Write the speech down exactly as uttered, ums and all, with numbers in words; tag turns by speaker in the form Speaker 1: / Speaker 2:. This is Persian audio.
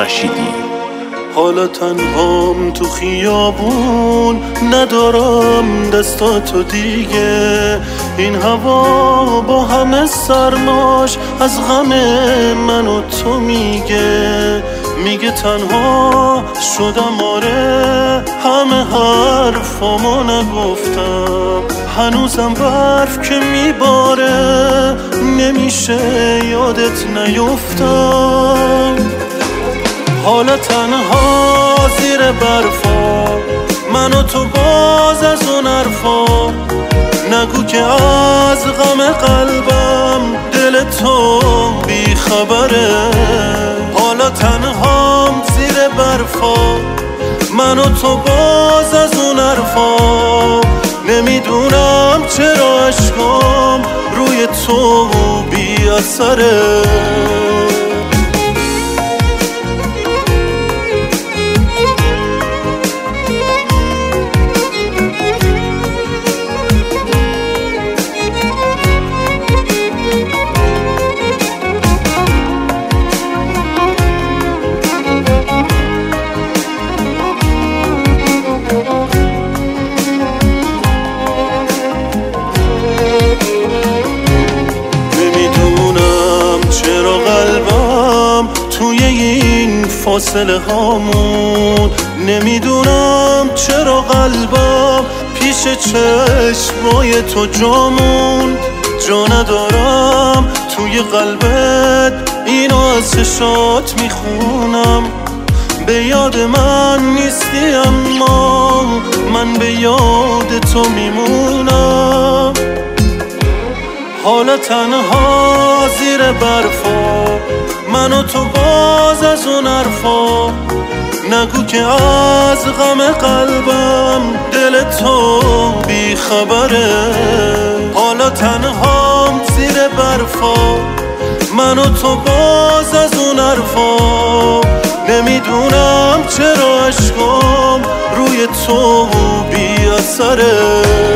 Speaker 1: رشیدی.
Speaker 2: حالا تنهام تو خیابون، ندارم دستاتو دیگه. این هوا با همه سرماش از غم من و تو میگه. میگه تنها شدم، آره همه حرفامو نگفتم. هنوزم برف که میباره، نمیشه یادت نیفتم. حالا تنها زیر برفا، من و تو باز از اون حرفا. نگو که از غم قلبم دل تو بی خبره. حالا تنهام زیر برفا، من و تو باز از اون حرفا. نمیدونم چرا عشقام روی تو بی اثره. توی این فاصله هامون، نمیدونم چرا قلبم پیش چشمای تو جامون. جا ندارم توی قلبت، اینو از چشات میخونم. به یاد من نیستی اما من به یاد تو میمونم. حالا تنها زیر برفا، من و تو باز از اون حرفا. نگو که از غم قلبم دل تو بی خبره. حالا تنهام زیر برفا، من و تو باز از اون حرفا. نمیدونم چرا عشقام روی تو بی اثره.